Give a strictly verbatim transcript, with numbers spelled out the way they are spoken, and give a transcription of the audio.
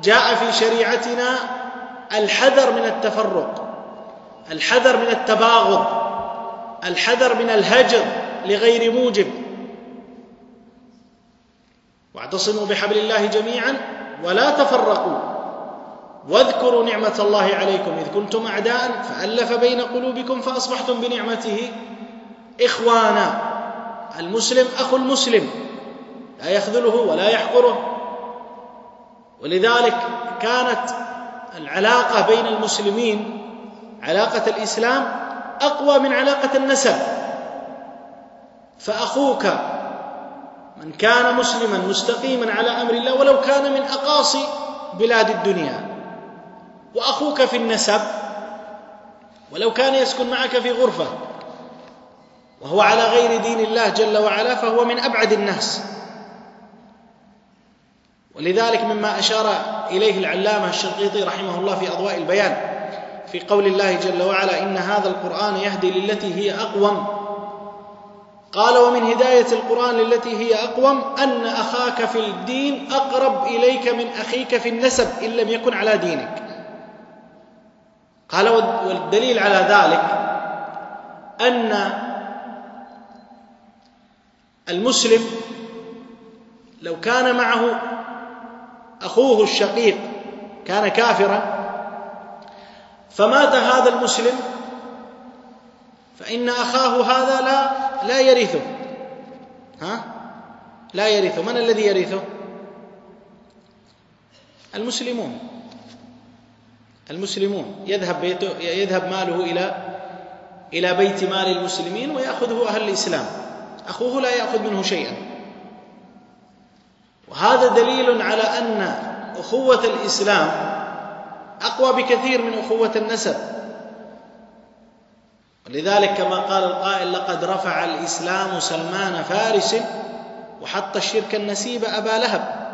جاء في شريعتنا الحذر من التفرق، الحذر من التباغض، الحذر من الهجر لغير موجب. واعتصموا بحبل الله جميعا ولا تفرقوا واذكروا نعمة الله عليكم إذ كنتم أعداء فألف بين قلوبكم فأصبحتم بنعمته إخوانا. المسلم أخو المسلم لا يخذله ولا يحقره، ولذلك كانت العلاقة بين المسلمين علاقة الإسلام أقوى من علاقة النسب. فأخوك من كان مسلما مستقيما على أمر الله ولو كان من أقاصي بلاد الدنيا، وأخوك في النسب ولو كان يسكن معك في غرفة وهو على غير دين الله جل وعلا فهو من أبعد الناس. ولذلك مما أشار إليه العلامة الشنقيطي رحمه الله في أضواء البيان في قول الله جل وعلا إن هذا القرآن يهدي للتي هي أقوم، قال ومن هداية القرآن للتي هي أقوم أن أخاك في الدين أقرب إليك من أخيك في النسب إن لم يكن على دينك. قال والدليل على ذلك أن المسلم لو كان معه أخوه الشقيق كان كافرا فمات هذا المسلم فإن أخاه هذا لا لا يرثه، ها لا يرثه. من الذي يرثه؟ المسلمون. المسلمون يذهب بيته يذهب ماله إلى إلى بيت مال المسلمين ويأخذه أهل الإسلام، أخوه لا يأخذ منه شيئا. وهذا دليل على أن أخوة الإسلام أقوى بكثير من أخوة النسب. ولذلك كما قال القائل لقد رفع الإسلام سلمان فارس وحط الشرك النسيب أبا لهب.